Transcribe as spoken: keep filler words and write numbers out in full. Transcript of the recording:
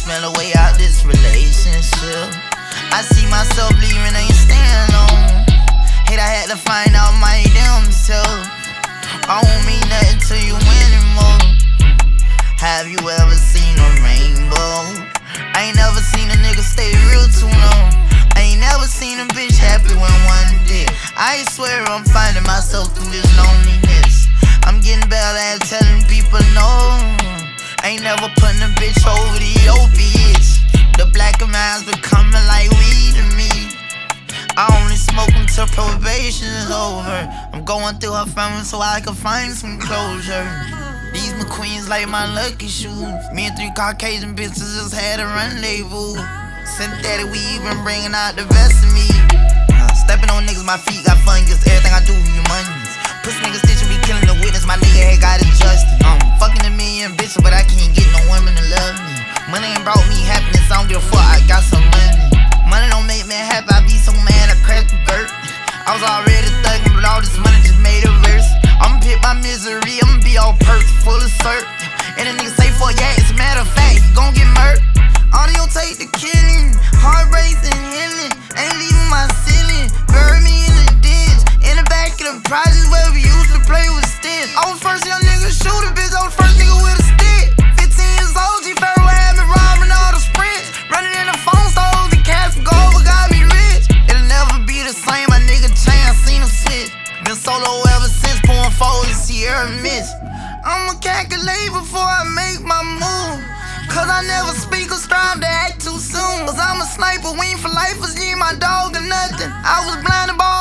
smell a way out this relationship. I see myself leaving, ain't staying long. Hate I had to find out my damn self. I won't mean nothing to you anymore. Have you ever seen a rainbow? I ain't never seen a nigga stay real too long. I ain't never seen a bitch happy when one did. I swear I'm finding myself through this loneliness. I'm getting better at telling people no. I ain't never putting a bitch over the opiates. The black and mine's becoming like weed to me. I only smoke until probation is over. I'm going through her family so I can find some closure. These McQueens like my lucky shoes. Me and three Caucasian bitches just had a rendezvous. Synthetic weed been bringing out the best of me. uh, Stepping on niggas, my feet got fungus. Everything I do, you money. Pussy niggas stitching me, killing the witness. My nigga head got adjusted. Um, fucking a million bitches, but I can't get no women to love me. Money ain't brought me happiness, I don't give a fuck, I got some money. Money don't make me happy, I be so mad I crack the dirt. I was already thugging, but all this money just made it worse. I'ma pick my misery, I'ma be all perks, full of cert. And a nigga say fuck yeah, it's a matter of fact, you gon' get murked. Audio take the killing, heartbreaks and healing. Ain't leaving my ceiling, bury me in the ditch. In the back of the projects where we used to play with sticks. I was first young nigga shoot a bitch, I was first nigga with a stick. Fifteen years old, G Pharaoh had me robbing all the sprints. Running in the phone stores, the cash gold got me rich. It'll never be the same, my nigga changed, seen him switch. Been solo ever since, pouring forward to Sierra Miss. I'ma calculate before I make my move. Cause I never speak or strive to act too soon. Cause I'm a sniper, we ain't for lifers, you ain't my dog or nothing. I was blinded by